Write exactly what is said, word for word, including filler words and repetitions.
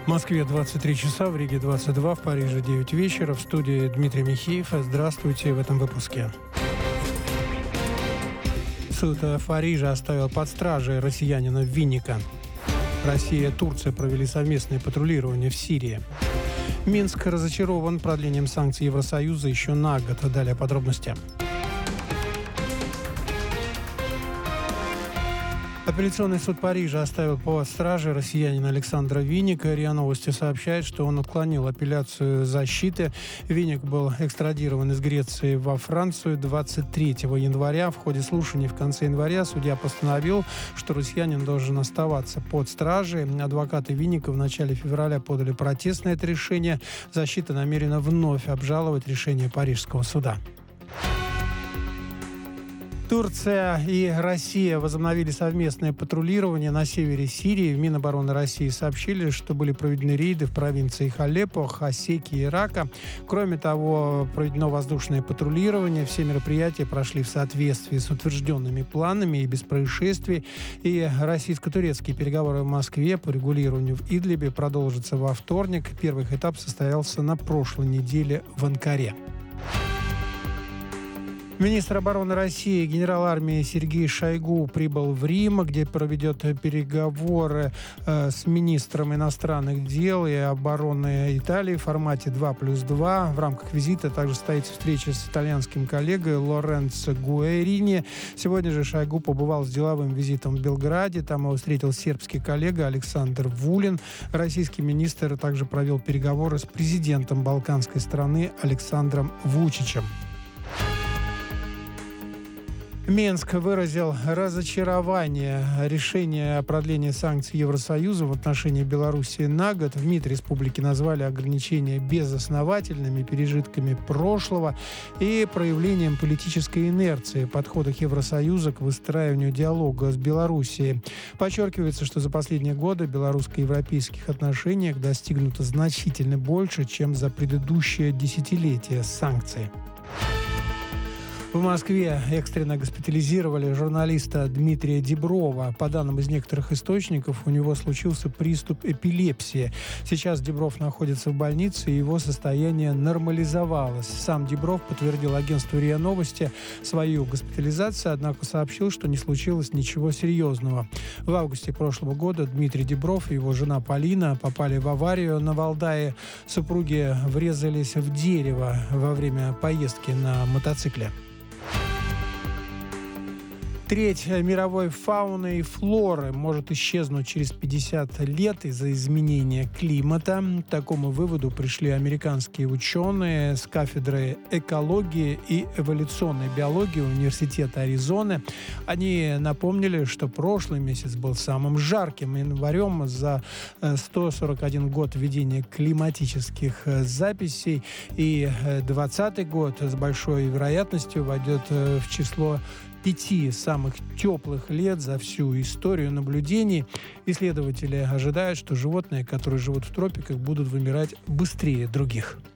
В Москве двадцать три часа, в Риге двадцать два, в Париже девять вечера. В студии Дмитрий Михеев. Здравствуйте в этом выпуске. Суд в Париже оставил под стражей россиянина Винника. Россия и Турция провели совместное патрулирование в Сирии. Минск разочарован продлением санкций Евросоюза еще на год. Далее подробности. Апелляционный суд Парижа оставил под стражей россиянина Александра Винника. РИА Новости сообщает, что он отклонил апелляцию защиты. Винник был экстрадирован из Греции во Францию двадцать третьего января. В ходе слушаний в конце января судья постановил, что россиянин должен оставаться под стражей. Адвокаты Винника в начале февраля подали протест на это решение. Защита намерена вновь обжаловать решение Парижского суда. Турция и Россия возобновили совместное патрулирование на севере Сирии. В Минобороны России сообщили, что были проведены рейды в провинциях Алеппо, Хасеки и Рака. Кроме того, проведено воздушное патрулирование. Все мероприятия прошли в соответствии с утвержденными планами и без происшествий. И российско-турецкие переговоры в Москве по регулированию в Идлибе продолжатся во вторник. Первый их этап состоялся на прошлой неделе в Анкаре. Министр обороны России, генерал армии Сергей Шойгу прибыл в Рим, где проведет переговоры э, с министром иностранных дел и обороны Италии в формате два плюс два. В рамках визита также состоится встреча с итальянским коллегой Лоренцо Гуэрини. Сегодня же Шойгу побывал с деловым визитом в Белграде. Там его встретил сербский коллега Александр Вулин. Российский министр также провел переговоры с президентом балканской страны Александром Вучичем. Минск выразил разочарование решения о продлении санкций Евросоюза в отношении Белоруссии на год. В МИД республики назвали ограничения безосновательными, пережитками прошлого и проявлением политической инерции в подходах Евросоюза к выстраиванию диалога с Белоруссией. Подчеркивается, что за последние годы белорусско-европейских отношениях достигнуто значительно больше, чем за предыдущее десятилетие санкций. В Москве экстренно госпитализировали журналиста Дмитрия Диброва. По данным из некоторых источников, у него случился приступ эпилепсии. Сейчас Дибров находится в больнице, и его состояние нормализовалось. Сам Дибров подтвердил агентству РИА Новости свою госпитализацию, однако сообщил, что не случилось ничего серьезного. В августе прошлого года Дмитрий Дибров и его жена Полина попали в аварию на Валдае. Супруги врезались в дерево во время поездки на мотоцикле. Треть мировой фауны и флоры может исчезнуть через пятьдесят лет из-за изменения климата. К такому выводу пришли американские ученые с кафедры экологии и эволюционной биологии Университета Аризоны. Они напомнили, что прошлый месяц был самым жарким январем за сто сорок один год введения климатических записей. И двадцатый год с большой вероятностью войдет в число пяти самых теплых лет за всю историю наблюдений. Исследователи ожидают, что животные, которые живут в тропиках, будут вымирать быстрее других.